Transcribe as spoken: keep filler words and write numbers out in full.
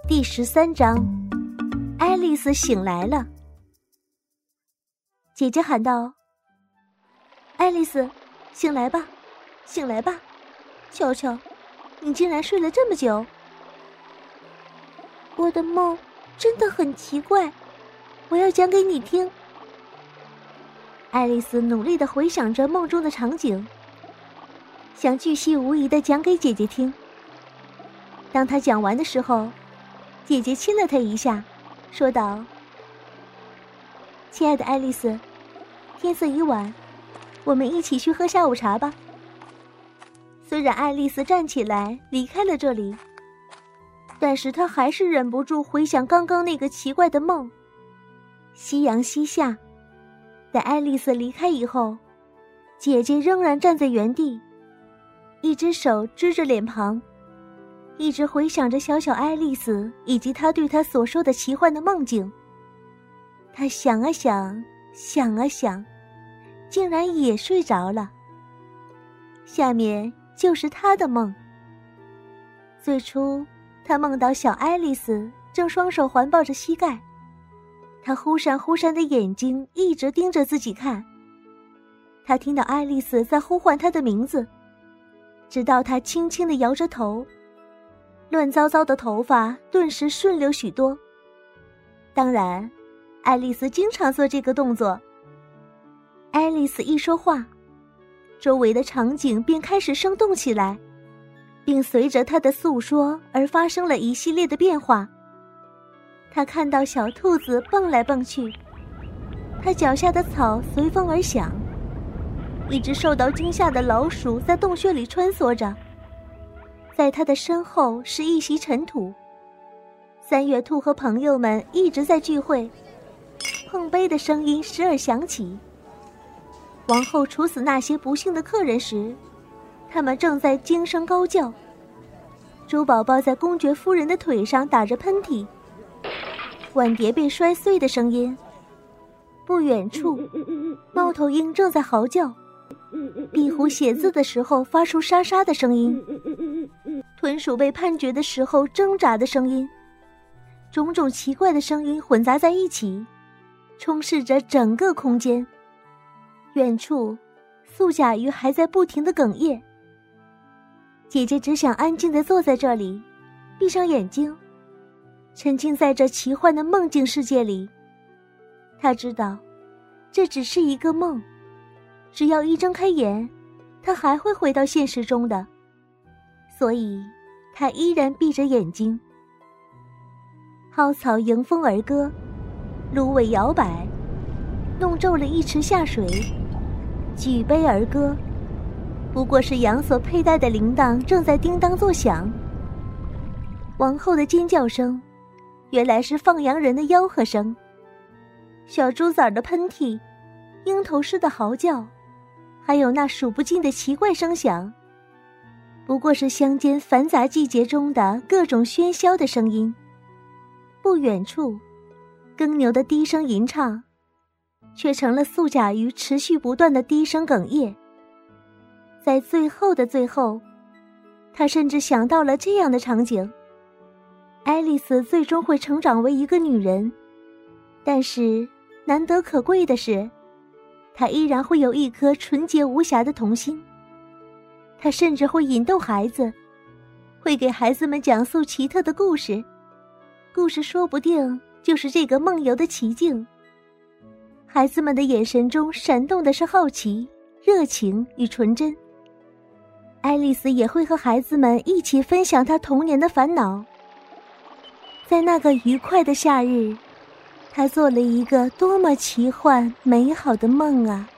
第十三章，爱丽丝醒来了。姐姐喊道：“爱丽丝，醒来吧，醒来吧，瞧瞧，你竟然睡了这么久。”我的梦真的很奇怪，我要讲给你听。爱丽丝努力地回想着梦中的场景，想巨细无遗地讲给姐姐听。当她讲完的时候，姐姐亲了她一下，说道：“亲爱的爱丽丝，天色已晚，我们一起去喝下午茶吧。”虽然爱丽丝站起来离开了这里，但是她还是忍不住回想刚刚那个奇怪的梦。夕阳西下，在爱丽丝离开以后，姐姐仍然站在原地，一只手支着脸庞，一直回想着小小爱丽丝以及她对她所说的奇幻的梦境。她想啊想，想啊想，竟然也睡着了。下面就是她的梦。最初，她梦到小爱丽丝正双手环抱着膝盖，她忽闪忽闪的眼睛一直盯着自己看。她听到爱丽丝在呼唤她的名字，直到她轻轻地摇着头，乱糟糟的头发顿时顺溜许多。当然，爱丽丝经常做这个动作。爱丽丝一说话，周围的场景便开始生动起来，并随着她的诉说而发生了一系列的变化。她看到小兔子蹦来蹦去，她脚下的草随风而响，一只受到惊吓的老鼠在洞穴里穿梭着，在他的身后是一席尘土。三月兔和朋友们一直在聚会，碰杯的声音时而响起。王后处死那些不幸的客人时，他们正在惊声高叫。猪宝宝在公爵夫人的腿上打着喷嚏，碗碟被摔碎的声音。不远处，猫头鹰正在嚎叫，壁虎写字的时候发出沙沙的声音，豚鼠被判决的时候挣扎的声音，种种奇怪的声音混杂在一起，充斥着整个空间。远处，素甲鱼还在不停地哽咽。姐姐只想安静地坐在这里，闭上眼睛，沉浸在这奇幻的梦境世界里。她知道，这只是一个梦，只要一睁开眼，她还会回到现实中的。所以，她依然闭着眼睛。蒿草迎风而歌，芦苇摇摆，弄皱了一池下水。举杯而歌，不过是羊所佩戴的铃铛正在叮当作响。王后的尖叫声，原来是放羊人的吆喝声。小猪崽的喷嚏，鹰头狮的嚎叫，还有那数不尽的奇怪声响，不过是乡间繁杂季节中的各种喧嚣的声音。不远处，耕牛的低声吟唱，却成了素甲鱼持续不断的低声哽咽。在最后的最后，他甚至想到了这样的场景：爱丽丝最终会成长为一个女人，但是难得可贵的是，她依然会有一颗纯洁无瑕的童心。她甚至会引逗孩子，会给孩子们讲述奇特的故事，故事说不定就是这个梦游的奇境。孩子们的眼神中闪动的是好奇、热情与纯真。爱丽丝也会和孩子们一起分享她童年的烦恼。在那个愉快的夏日，她做了一个多么奇幻美好的梦啊！